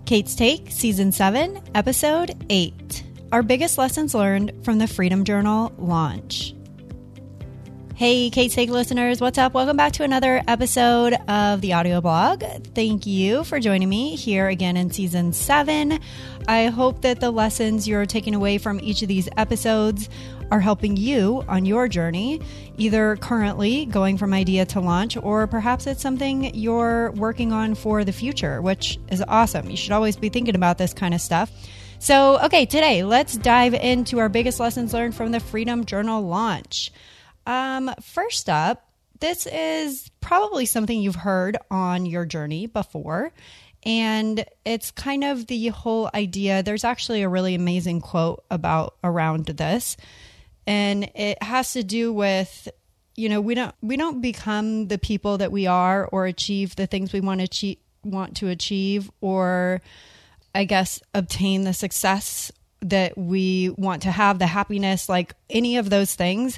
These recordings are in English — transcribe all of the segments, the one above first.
Kate's Take, Season 7, Episode 8. Our biggest lessons learned from the Freedom Journal launch. Hey, Kate's Take listeners, what's up? Welcome back to another episode of the audio blog. Thank you for joining me here again in Season 7. I hope that the lessons you're taking away from each of these episodes are helping you on your journey, either currently going from idea to launch, or perhaps it's something you're working on for the future, which is awesome. You should always be thinking about this kind of stuff. So, okay, today, let's dive into our biggest lessons learned from the Freedom Journal launch. First up, this is probably something you've heard on your journey before, and it's kind of the whole idea. There's actually a really amazing quote around this, and it has to do with, we don't become the people that we are or achieve the things we want to achieve, or I guess obtain the success that we want to have, the happiness, like any of those things.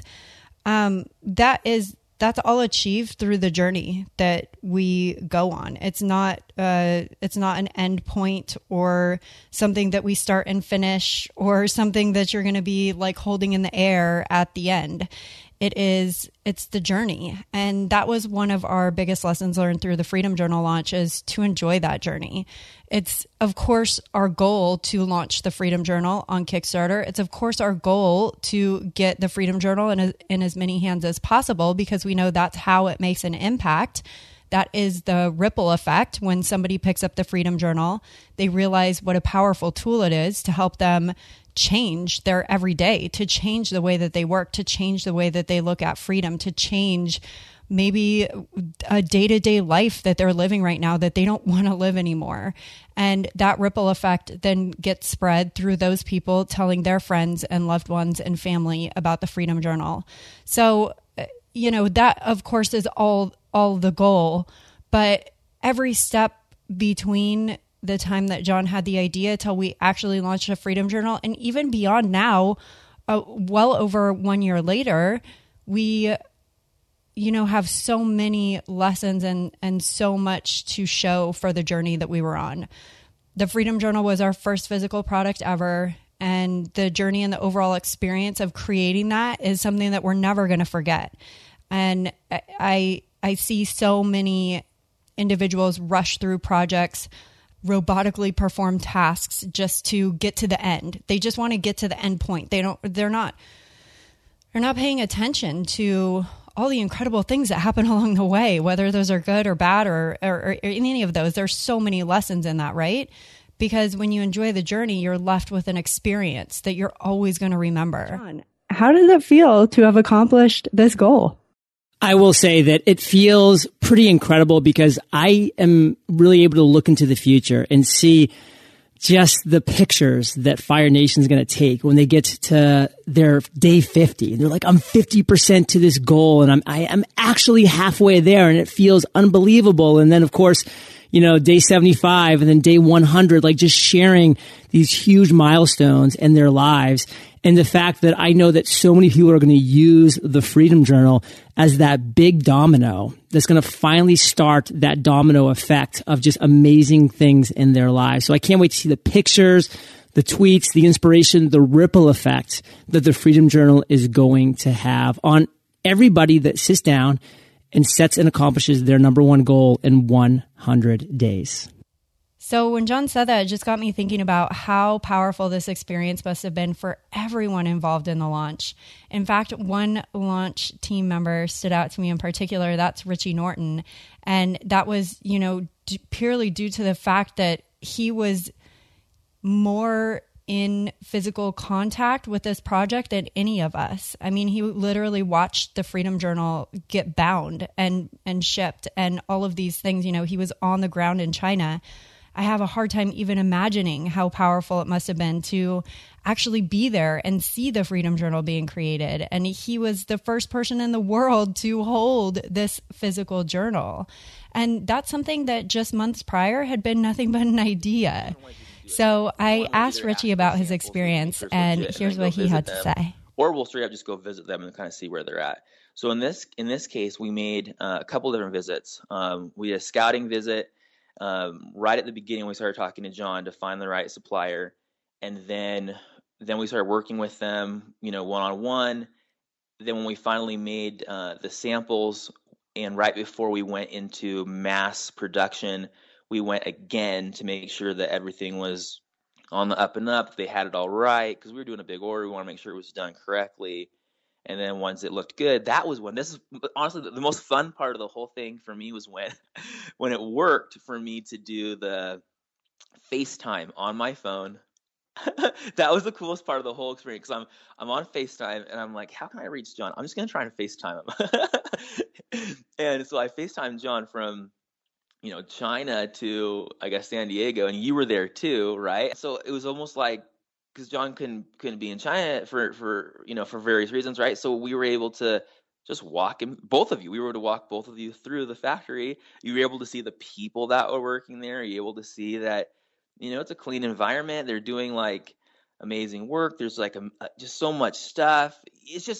That's all achieved through the journey that we go on. It's not an end point or something that we start and finish or something that you're going to be like holding in the air at the end. It's the journey. And that was one of our biggest lessons learned through the Freedom Journal launch, is to enjoy that journey. It's, of course, our goal to launch the Freedom Journal on Kickstarter. It's, of course, our goal to get the Freedom Journal in as many hands as possible, because we know that's how it makes an impact. That is the ripple effect. When somebody picks up the Freedom Journal, they realize what a powerful tool it is to help them change their everyday, to change the way that they work, to change the way that they look at freedom, to change maybe a day-to-day life that they're living right now that they don't want to live anymore. And that ripple effect then gets spread through those people telling their friends and loved ones and family about the Freedom Journal. So, that of course is all the goal, but every step between the time that John had the idea till we actually launched a Freedom Journal, and even beyond now, well over 1 year later, we have so many lessons and so much to show for the journey that we were on. The Freedom Journal was our first physical product ever, and the journey and the overall experience of creating that is something that we're never going to forget. And I see so many individuals rush through projects, robotically perform tasks just to get to the end. They just want to get to the end point. They're not paying attention to all the incredible things that happen along the way, whether those are good or bad or any of those. There's so many lessons in that, right? Because when you enjoy the journey, you're left with an experience that you're always going to remember. John, how does it feel to have accomplished this goal? I will say that it feels pretty incredible, because I am really able to look into the future and see just the pictures that Fire Nation is going to take when they get to their day 50. And they're like, I'm 50% to this goal, and I'm actually halfway there, and it feels unbelievable. And then, of course, day 75 and then day 100, like just sharing these huge milestones in their lives. And the fact that I know that so many people are going to use the Freedom Journal as that big domino that's going to finally start that domino effect of just amazing things in their lives. So I can't wait to see the pictures, the tweets, the inspiration, the ripple effect that the Freedom Journal is going to have on everybody that sits down and sets and accomplishes their number one goal in 100 days. So when John said that, it just got me thinking about how powerful this experience must have been for everyone involved in the launch. In fact, one launch team member stood out to me in particular. That's Richie Norton. And that was, purely due to the fact that he was more in physical contact with this project than any of us. I mean, he literally watched the Freedom Journal get bound and shipped and all of these things. He was on the ground in China. I have a hard time even imagining how powerful it must have been to actually be there and see the Freedom Journal being created. And he was the first person in the world to hold this physical journal. And that's something that just months prior had been nothing but an idea. So I asked Richie about his experience, and here's what he had to say. Or we'll straight up just go visit them and kind of see where they're at. So in this case, we made a couple different visits. We did a scouting visit right at the beginning, we started talking to John to find the right supplier, and then we started working with them, one-on-one. Then when we finally made the samples, and right before we went into mass production, we went again to make sure that everything was on the up and up. They had it all right, because we were doing a big order. We want to make sure it was done correctly. And then once it looked good, that was when, this is honestly the most fun part of the whole thing for me, was when it worked for me to do the FaceTime on my phone. That was the coolest part of the whole experience, because I'm on FaceTime and I'm like, how can I reach John? I'm just going to try and FaceTime him. And so I FaceTimed John from China to, I guess, San Diego, and you were there too, right? So it was almost like, because John couldn't be in China for various reasons, right? So we were able to just walk him, both of you. We were able to walk both of you through the factory. You were able to see the people that were working there. You were able to see that, it's a clean environment. They're doing like amazing work. There's like just so much stuff. It's just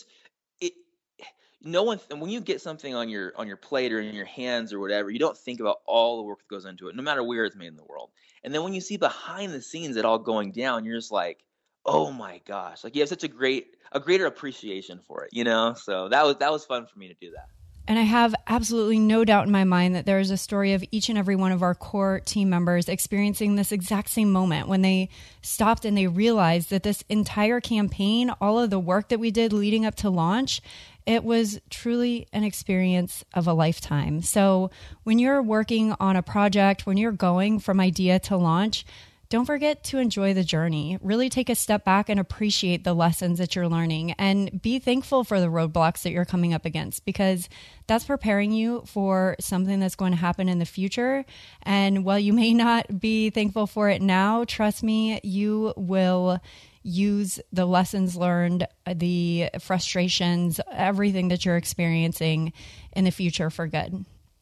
no one. When you get something on your plate or in your hands or whatever, you don't think about all the work that goes into it, no matter where it's made in the world. And then when you see behind the scenes it all going down, you're just like, oh my gosh! Like, you have such a greater appreciation for it, So that was fun for me to do that. And I have absolutely no doubt in my mind that there is a story of each and every one of our core team members experiencing this exact same moment when they stopped and they realized that this entire campaign, all of the work that we did leading up to launch, it was truly an experience of a lifetime. So when you're working on a project, when you're going from idea to launch, don't forget to enjoy the journey. Really take a step back and appreciate the lessons that you're learning, and be thankful for the roadblocks that you're coming up against, because that's preparing you for something that's going to happen in the future. And while you may not be thankful for it now, trust me, you will use the lessons learned, the frustrations, everything that you're experiencing in the future for good.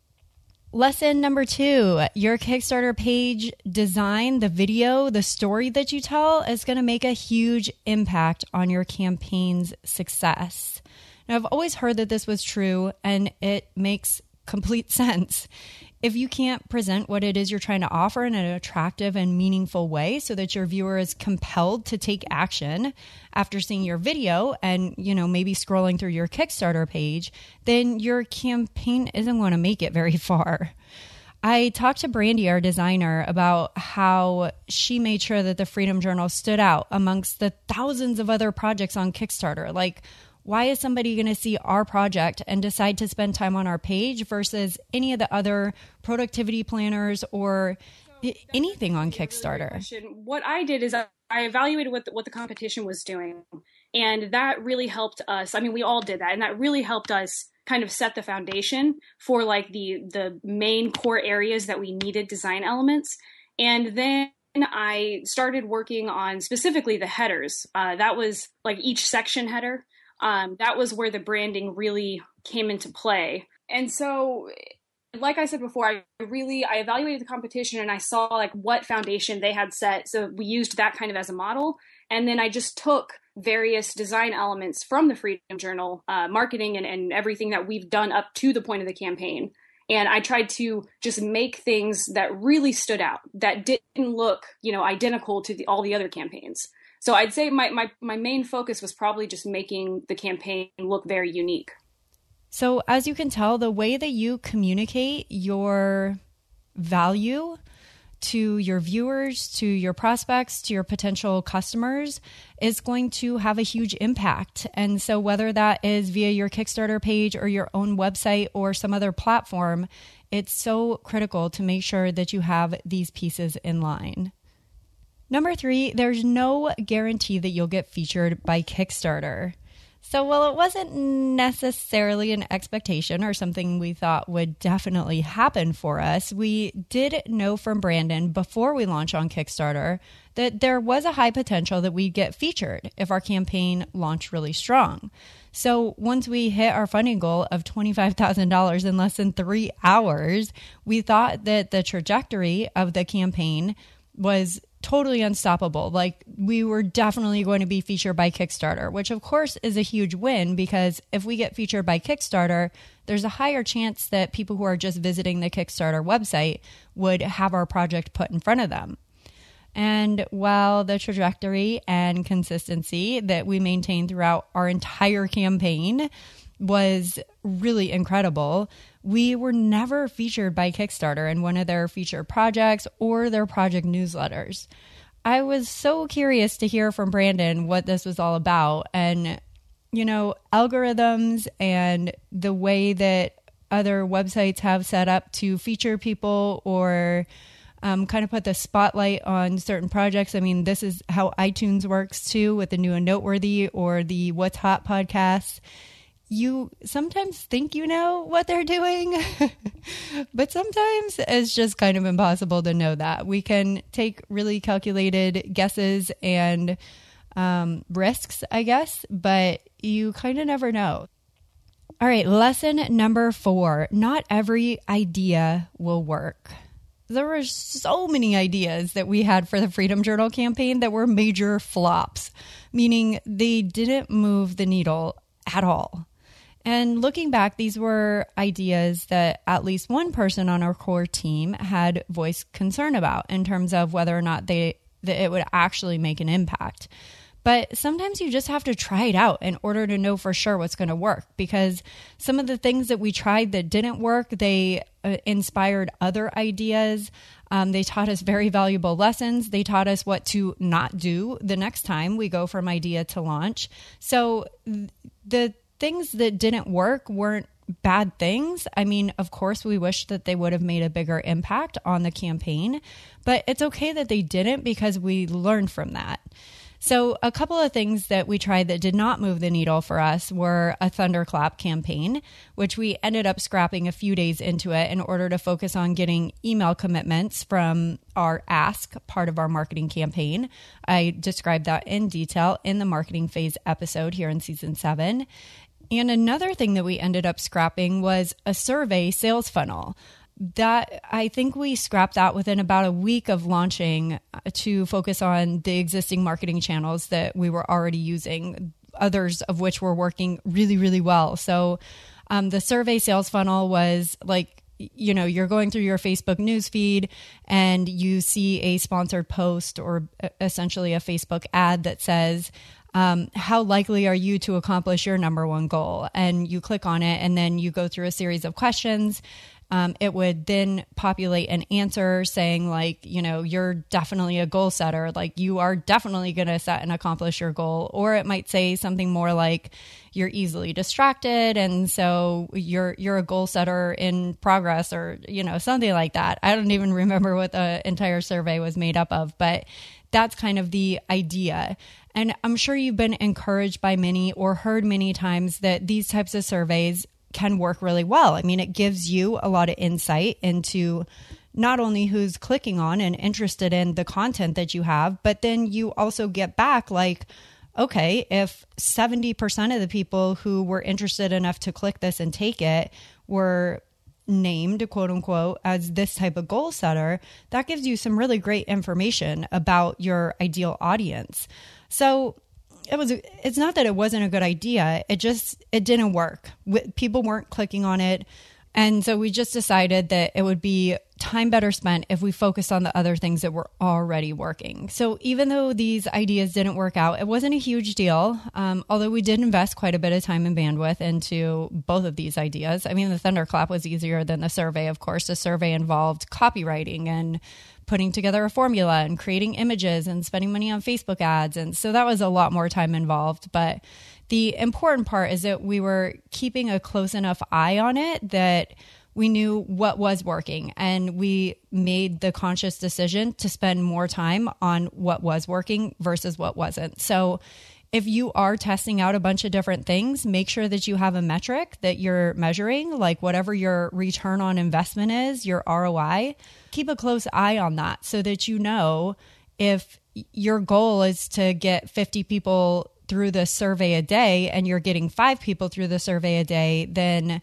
Lesson number 2, your Kickstarter page design, the video, the story that you tell is going to make a huge impact on your campaign's success. Now, I've always heard that this was true, and it makes complete sense. If you can't present what it is you're trying to offer in an attractive and meaningful way so that your viewer is compelled to take action after seeing your video and, maybe scrolling through your Kickstarter page, then your campaign isn't going to make it very far. I talked to Brandy, our designer, about how she made sure that the Freedom Journal stood out amongst the thousands of other projects on Kickstarter. Like, why is somebody going to see our project and decide to spend time on our page versus any of the other productivity planners or anything on Kickstarter? What I did is I evaluated what the competition was doing, and that really helped us. I mean, we all did that, and that really helped us kind of set the foundation for like the main core areas that we needed design elements. And then I started working on specifically the headers. That was like each section header. That was where the branding really came into play. And so, like I said before, I evaluated the competition and I saw like what foundation they had set. So we used that kind of as a model. And then I just took various design elements from the Freedom Journal, marketing and everything that we've done up to the point of the campaign. And I tried to just make things that really stood out, that didn't look, identical to all the other campaigns. So I'd say my main focus was probably just making the campaign look very unique. So as you can tell, the way that you communicate your value to your viewers, to your prospects, to your potential customers is going to have a huge impact. And so whether that is via your Kickstarter page or your own website or some other platform, it's so critical to make sure that you have these pieces in line. Number 3, there's no guarantee that you'll get featured by Kickstarter. So while it wasn't necessarily an expectation or something we thought would definitely happen for us, we did know from Brandon before we launched on Kickstarter that there was a high potential that we'd get featured if our campaign launched really strong. So once we hit our funding goal of $25,000 in less than 3 hours, we thought that the trajectory of the campaign was totally unstoppable. Like, we were definitely going to be featured by Kickstarter, which of course is a huge win, because if we get featured by Kickstarter, there's a higher chance that people who are just visiting the Kickstarter website would have our project put in front of them. And while the trajectory and consistency that we maintained throughout our entire campaign was really incredible, we were never featured by Kickstarter in one of their featured projects or their project newsletters. I was so curious to hear from Brandon what this was all about. And, you know, algorithms and the way that other websites have set up to feature people or kind of put the spotlight on certain projects. I mean, this is how iTunes works too, with the New and Noteworthy or the What's Hot podcasts. You sometimes think you know what they're doing, but sometimes it's just kind of impossible to know that. We can take really calculated guesses and risks, I guess, but you kind of never know. All right, lesson number 4. Not every idea will work. There were so many ideas that we had for the Freedom Journal campaign that were major flops, meaning they didn't move the needle at all. And looking back, these were ideas that at least one person on our core team had voiced concern about in terms of whether or not that it would actually make an impact. But sometimes you just have to try it out in order to know for sure what's going to work, because some of the things that we tried that didn't work, they inspired other ideas. They taught us very valuable lessons. They taught us what to not do the next time we go from idea to launch. So the things that didn't work weren't bad things. I mean, of course, we wish that they would have made a bigger impact on the campaign, but it's okay that they didn't, because we learned from that. So a couple of things that we tried that did not move the needle for us were a thunderclap campaign, which we ended up scrapping a few days into it in order to focus on getting email commitments from our ask part of our marketing campaign. I described that in detail in the marketing phase episode here in season 7. And another thing that we ended up scrapping was a survey sales funnel. That I think we scrapped that within about a week of launching to focus on the existing marketing channels that we were already using, others of which were working really, really well. So the survey sales funnel was like, you know, you're going through your Facebook newsfeed and you see a sponsored post or essentially a Facebook ad that says, how likely are you to accomplish your number one goal? And you click on it and then you go through a series of questions. It would then populate an answer saying like, you know, you're definitely a goal setter. Like you are definitely going to set and accomplish your goal. Or it might say something more like you're easily distracted. And so you're a goal setter in progress, or, you know, something like that. I don't even remember what the entire survey was made up of, but that's kind of the idea. And I'm sure you've been encouraged by many or heard many times that these types of surveys can work really well. I mean, it gives you a lot of insight into not only who's clicking on and interested in the content that you have, but then you also get back like, okay, if 70% of the people who were interested enough to click this and take it were named, quote unquote, as this type of goal setter, that gives you some really great information about your ideal audience. So it's not that it wasn't a good idea. It didn't work. People weren't clicking on it. And so we just decided that it would be time better spent if we focused on the other things that were already working. So even though these ideas didn't work out, it wasn't a huge deal. Although we did invest quite a bit of time and bandwidth into both of these ideas. I mean, the thunderclap was easier than the survey, of course. The survey involved copywriting and putting together a formula and creating images and spending money on Facebook ads. And so that was a lot more time involved. But the important part is that we were keeping a close enough eye on it that we knew what was working. And we made the conscious decision to spend more time on what was working versus what wasn't. So if you are testing out a bunch of different things, make sure that you have a metric that you're measuring, like whatever your return on investment is, your ROI. Keep a close eye on that so that you know if your goal is to get 50 people through the survey a day and you're getting 5 people through the survey a day, then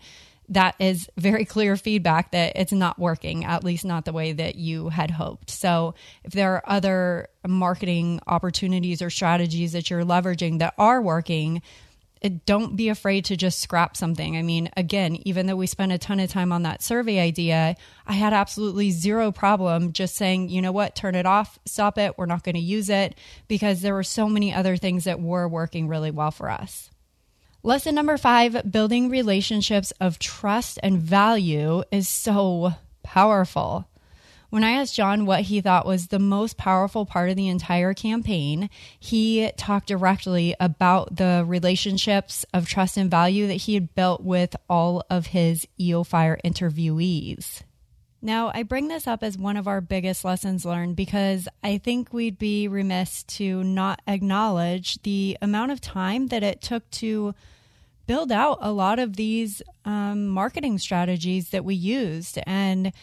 that is very clear feedback that it's not working, at least not the way that you had hoped. So if there are other marketing opportunities or strategies that you're leveraging that are working, don't be afraid to just scrap something. I mean, again, even though we spent a ton of time on that survey idea, I had absolutely zero problem just saying, you know what, turn it off, stop it. We're not going to use it, because there were so many other things that were working really well for us. Lesson number 5, building relationships of trust and value is so powerful. When I asked John what he thought was the most powerful part of the entire campaign, he talked directly about the relationships of trust and value that he had built with all of his EOFire interviewees. Now, I bring this up as one of our biggest lessons learned because I think we'd be remiss to not acknowledge the amount of time that it took to build out a lot of these marketing strategies that we used. And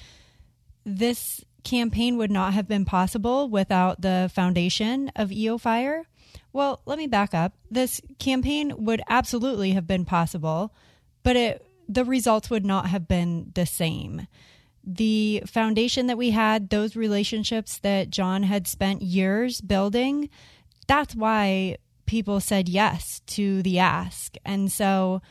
this campaign would not have been possible without the foundation of EOFire. Well, let me back up. This campaign would absolutely have been possible, but the results would not have been the same. The foundation that we had, those relationships that John had spent years building, that's why people said yes to the ask. And so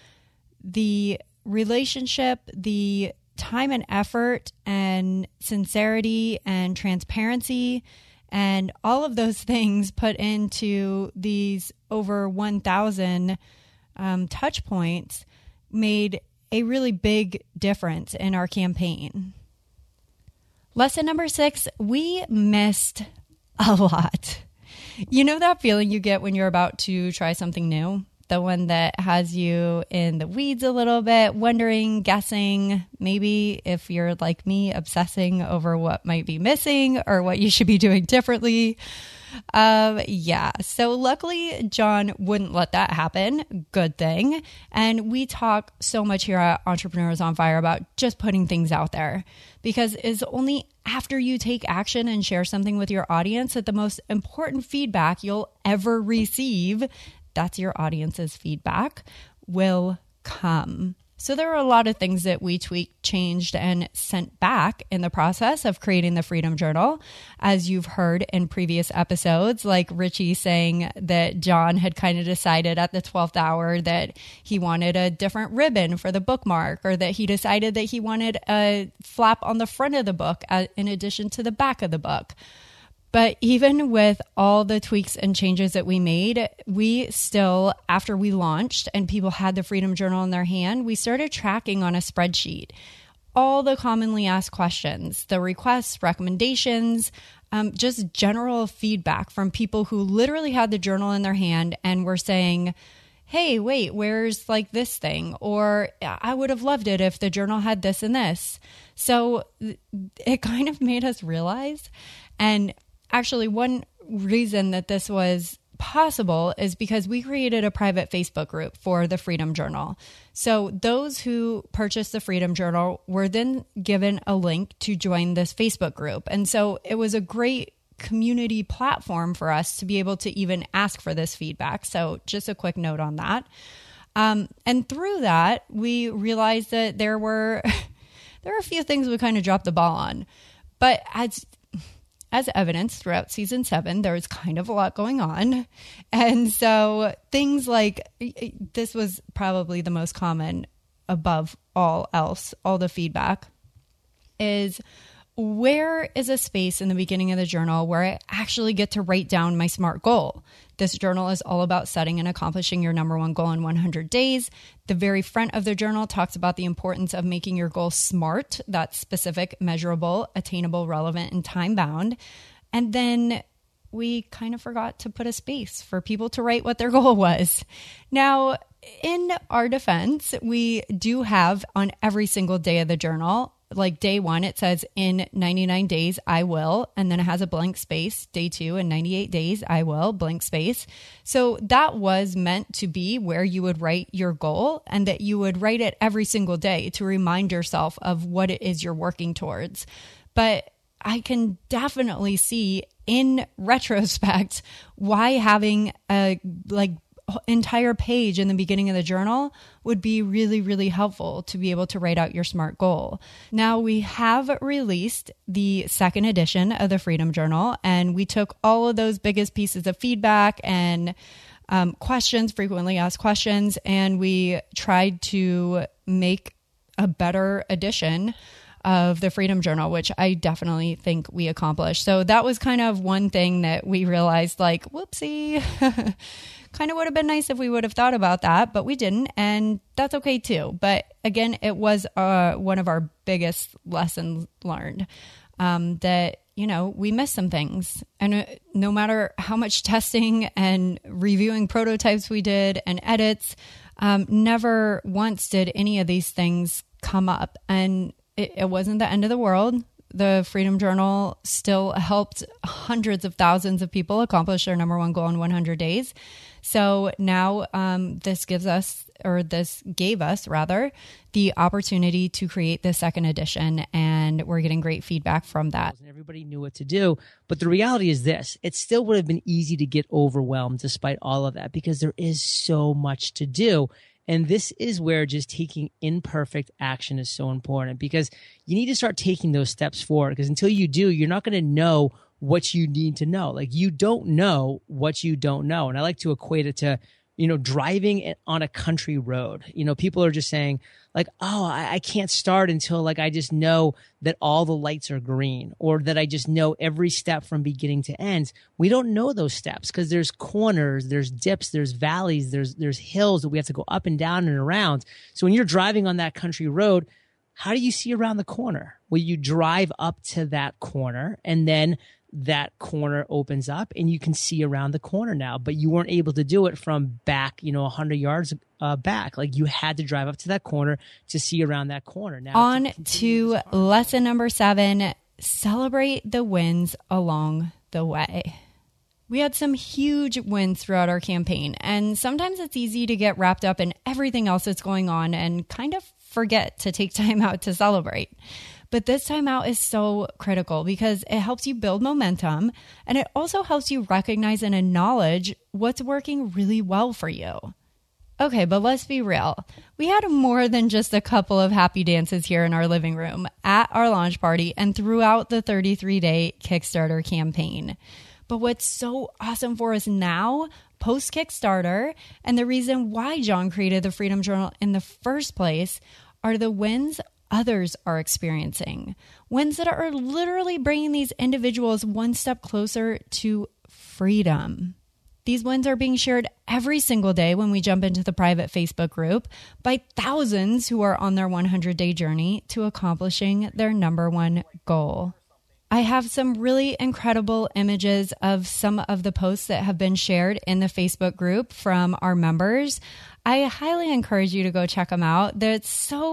the relationship, the time and effort and sincerity and transparency and all of those things put into these over 1,000 touch points made a really big difference in our campaign. Lesson number 6, we missed a lot. You know that feeling you get when you're about to try something new? The one that has you in the weeds a little bit, wondering, guessing, maybe if you're like me, obsessing over what might be missing or what you should be doing differently. So luckily, John wouldn't let that happen. Good thing. And we talk so much here at Entrepreneurs on Fire about just putting things out there, because it's only after you take action and share something with your audience that the most important feedback you'll ever receive, that's your audience's feedback, will come. So there are a lot of things that we tweaked, changed, and sent back in the process of creating the Freedom Journal. As you've heard in previous episodes, like Richie saying that John had kind of decided at the 12th hour that he wanted a different ribbon for the bookmark, or that he decided that he wanted a flap on the front of the book in addition to the back of the book. But even with all the tweaks and changes that we made, we still, after we launched and people had the Freedom Journal in their hand, we started tracking on a spreadsheet all the commonly asked questions, the requests, recommendations, just general feedback from people who literally had the journal in their hand and were saying, hey, wait, where's like this thing? Or I would have loved it if the journal had this and this. So it kind of made us realize, and actually, one reason that this was possible is because we created a private Facebook group for the Freedom Journal. So those who purchased the Freedom Journal were then given a link to join this Facebook group. And so it was a great community platform for us to be able to even ask for this feedback. So just a quick note on that. And through that, we realized that there were a few things we kind of dropped the ball on. But as evidenced throughout season 7, there was kind of a lot going on. And so things like, this was probably the most common above all else, all the feedback, is where is a space in the beginning of the journal where I actually get to write down my SMART goal? This journal is all about setting and accomplishing your number one goal in 100 days. The very front of the journal talks about the importance of making your goal SMART. That's specific, measurable, attainable, relevant, and time-bound. And then we kind of forgot to put a space for people to write what their goal was. Now, in our defense, we do have on every single day of the journal, like day 1, it says in 99 days, I will, and then it has a blank space. Day 2, in 98 days, I will, blank space. So that was meant to be where you would write your goal, and that you would write it every single day to remind yourself of what it is you're working towards. But I can definitely see in retrospect why having a entire page in the beginning of the journal would be really, really helpful to be able to write out your SMART goal. Now, we have released the second edition of the Freedom Journal, and we took all of those biggest pieces of feedback and questions, frequently asked questions, and we tried to make a better edition of the Freedom Journal, which I definitely think we accomplished. So that was kind of one thing that we realized, like, whoopsie, kind of would have been nice if we would have thought about that, but we didn't. And that's okay too. But again, it was one of our biggest lessons learned, that, we missed some things. And no matter how much testing and reviewing prototypes we did and edits, never once did any of these things come up. And it wasn't the end of the world. The Freedom Journal still helped hundreds of thousands of people accomplish their number one goal in 100 days. So now this gave us the opportunity to create the second edition, and we're getting great feedback from that. Everybody knew what to do, but the reality is this: it still would have been easy to get overwhelmed despite all of that, because there is so much to do. And this is where just taking imperfect action is so important, because you need to start taking those steps forward, because until you do, you're not going to know what you need to know. Like, you don't know what you don't know. And I like to equate it to, driving on a country road. People are just saying like, oh, I can't start until like I just know that all the lights are green, or that I just know every step from beginning to end. We don't know those steps because there's corners, there's dips, there's valleys, there's hills that we have to go up and down and around. So when you're driving on that country road, how do you see around the corner? Well, you drive up to that corner, and then that corner opens up and you can see around the corner now, but you weren't able to do it from back, 100 yards back. Like, you had to drive up to that corner to see around that corner. Now, on to lesson number 7, celebrate the wins along the way. We had some huge wins throughout our campaign, and sometimes it's easy to get wrapped up in everything else that's going on and kind of forget to take time out to celebrate. But this time out is so critical because it helps you build momentum, and it also helps you recognize and acknowledge what's working really well for you. Okay, but let's be real. We had more than just a couple of happy dances here in our living room, at our launch party, and throughout the 33-day Kickstarter campaign. But what's so awesome for us now, post Kickstarter, and the reason why John created the Freedom Journal in the first place, are the wins others are experiencing. Wins that are literally bringing these individuals one step closer to freedom. These wins are being shared every single day when we jump into the private Facebook group by thousands who are on their 100-day journey to accomplishing their number one goal. I have some really incredible images of some of the posts that have been shared in the Facebook group from our members. I highly encourage you to go check them out. It's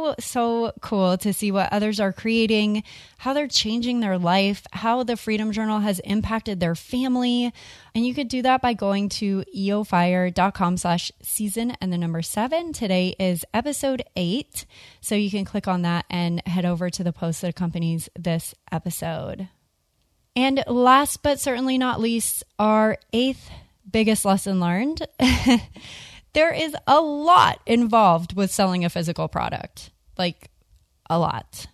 so cool to see what others are creating, how they're changing their life, how the Freedom Journal has impacted their family. And you could do that by going to eofire.com/season and the number 7. Today is episode 8. So you can click on that and head over to the post that accompanies this episode. And last but certainly not least, our 8th biggest lesson learned. There is a lot involved with selling a physical product, like a lot.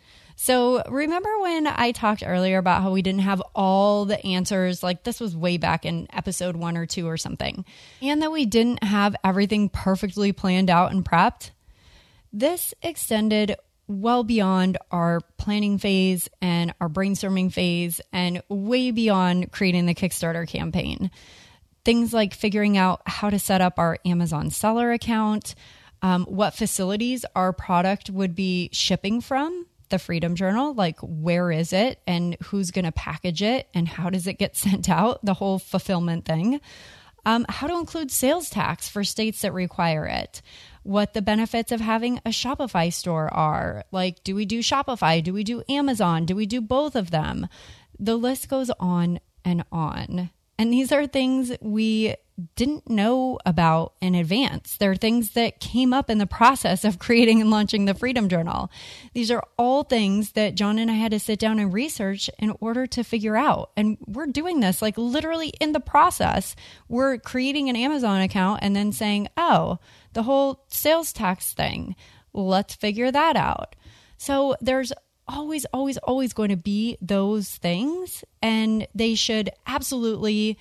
So remember when I talked earlier about how we didn't have all the answers, like this was way back in episode 1 or 2 or something, and that we didn't have everything perfectly planned out and prepped? This extended well beyond our planning phase and our brainstorming phase, and way beyond creating the Kickstarter campaign. Things like figuring out how to set up our Amazon seller account, what facilities our product would be shipping from, the Freedom Journal, like where is it and who's going to package it and how does it get sent out, the whole fulfillment thing. How to include sales tax for states that require it, what the benefits of having a Shopify store are. Like, do we do Shopify? Do we do Amazon? Do we do both of them? The list goes on and on. And these are things we didn't know about in advance. They're things that came up in the process of creating and launching the Freedom Journal. These are all things that John and I had to sit down and research in order to figure out. And we're doing this like literally in the process. We're creating an Amazon account and then saying, oh, the whole sales tax thing, let's figure that out. So there's always going to be those things, and they should absolutely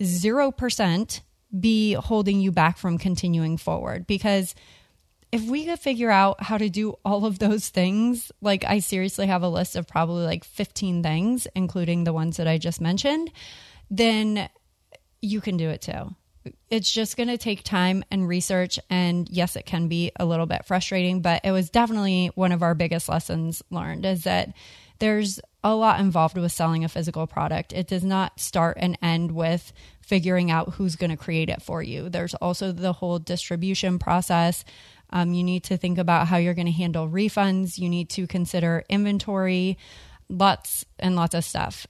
0% be holding you back from continuing forward. Because if we could figure out how to do all of those things, like I seriously have a list of probably like 15 things, including the ones that I just mentioned, then you can do it too. It's just going to take time and research. And yes, it can be a little bit frustrating, but it was definitely one of our biggest lessons learned, is that there's a lot involved with selling a physical product. It does not start and end with figuring out who's going to create it for you. There's also the whole distribution process. You need to think about how you're going to handle refunds. You need to consider inventory. Lots and lots of stuff.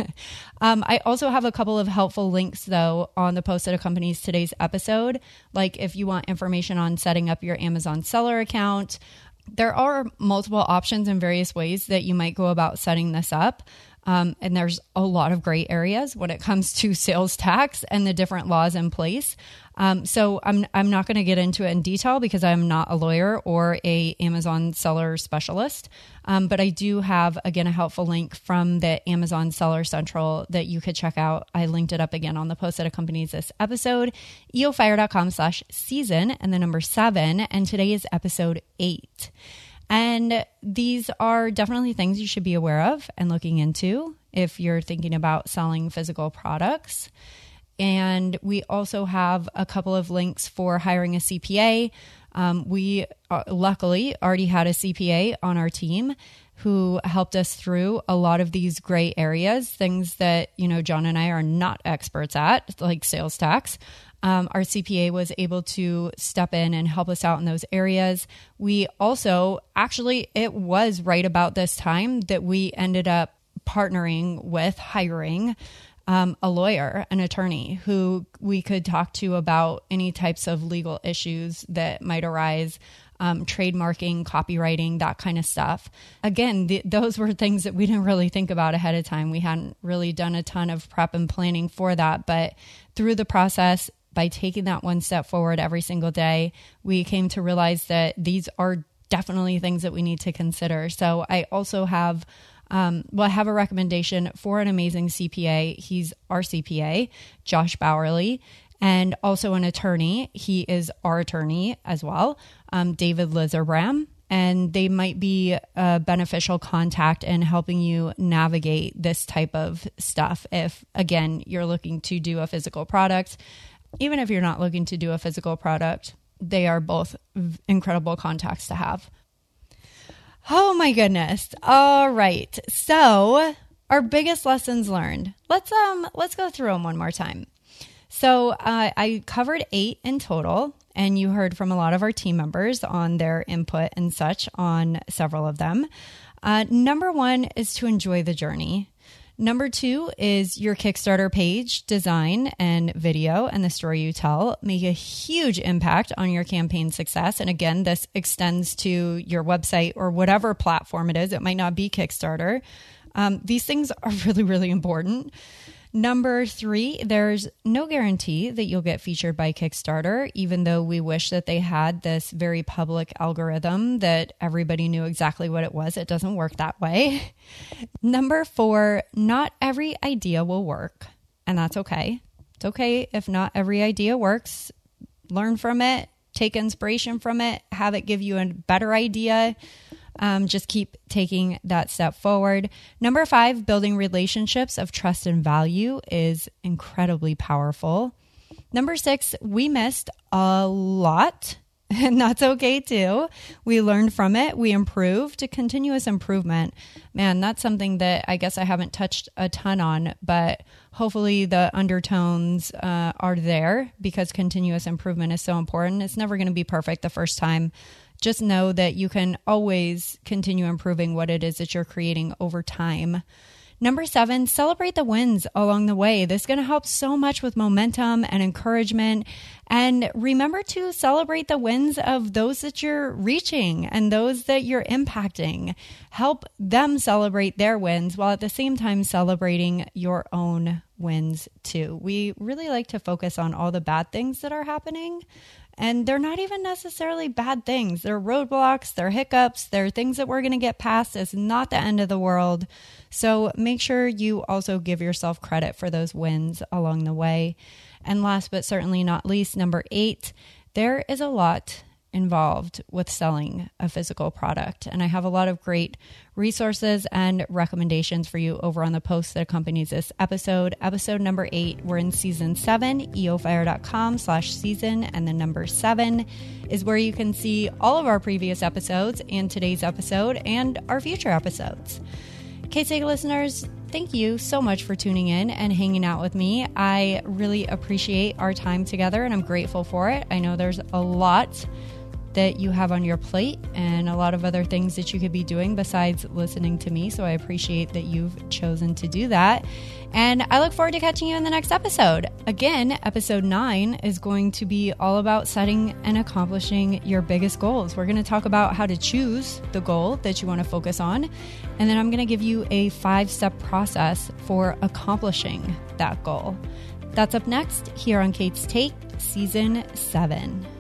I also have a couple of helpful links, though, on the post that accompanies today's episode. Like if you want information on setting up your Amazon seller account, there are multiple options and various ways that you might go about setting this up. And there's a lot of gray areas when it comes to sales tax and the different laws in place. So I'm not going to get into it in detail because I'm not a lawyer or a Amazon seller specialist. But I do have, again, a helpful link from the Amazon Seller Central that you could check out. I linked it up again on the post that accompanies this episode, eofire.com/season and the number 7. And today is episode 8. And these are definitely things you should be aware of and looking into if you're thinking about selling physical products. And we also have a couple of links for hiring a CPA. We luckily already had a CPA on our team who helped us through a lot of these gray areas, things that, John and I are not experts at, like sales tax. Our CPA was able to step in and help us out in those areas. We also, actually, it was right about this time that we ended up partnering with hiring a lawyer, an attorney who we could talk to about any types of legal issues that might arise, trademarking, copywriting, that kind of stuff. Again, those were things that we didn't really think about ahead of time. We hadn't really done a ton of prep and planning for that, but through the process, by taking that one step forward every single day, we came to realize that these are definitely things that we need to consider. So I also have I have a recommendation for an amazing CPA. He's our CPA, Josh Bowerly, and also an attorney. He is our attorney as well, David Lizarbram. And they might be a beneficial contact in helping you navigate this type of stuff. If, again, you're looking to do a physical product, even if you're not looking to do a physical product, they are both incredible contacts to have. Oh my goodness. All right. So our biggest lessons learned. Let's go through them one more time. So I covered 8 in total, and you heard from a lot of our team members on their input and such on several of them. Number 1 is to enjoy the journey. Number 2 is your Kickstarter page, design, and video, and the story you tell make a huge impact on your campaign success. And again, this extends to your website or whatever platform it is. It might not be Kickstarter. These things are really, really important. Number 3, there's no guarantee that you'll get featured by Kickstarter, even though we wish that they had this very public algorithm that everybody knew exactly what it was. It doesn't work that way. Number 4, not every idea will work, and that's okay. It's okay if not every idea works. Learn from it, take inspiration from it, have it give you a better idea. Just keep taking that step forward. Number 5, building relationships of trust and value is incredibly powerful. Number 6, we missed a lot, and that's okay too. We learned from it. We improved. Continuous improvement. Man, that's something that I guess I haven't touched a ton on, but hopefully the undertones are there because continuous improvement is so important. It's never going to be perfect the first time. Just know that you can always continue improving what it is that you're creating over time. Number 7, celebrate the wins along the way. This is going to help so much with momentum and encouragement. And remember to celebrate the wins of those that you're reaching and those that you're impacting. Help them celebrate their wins while at the same time celebrating your own wins too. We really like to focus on all the bad things that are happening. And they're not even necessarily bad things. They're roadblocks, they're hiccups, they're things that we're going to get past. It's not the end of the world. So make sure you also give yourself credit for those wins along the way. And last but certainly not least, number 8, there is a lot involved with selling a physical product. And I have a lot of great resources and recommendations for you over on the post that accompanies this episode. Episode number 8, we're in season 7, eofire.com/season. And the number 7 is where you can see all of our previous episodes and today's episode and our future episodes. K-Take listeners, thank you so much for tuning in and hanging out with me. I really appreciate our time together and I'm grateful for it. I know there's a lot that you have on your plate and a lot of other things that you could be doing besides listening to me. So I appreciate that you've chosen to do that. And I look forward to catching you in the next episode. Again, episode 9 is going to be all about setting and accomplishing your biggest goals. We're going to talk about how to choose the goal that you want to focus on. And then I'm going to give you a 5-step process for accomplishing that goal. That's up next here on Kate's Take, Season 7.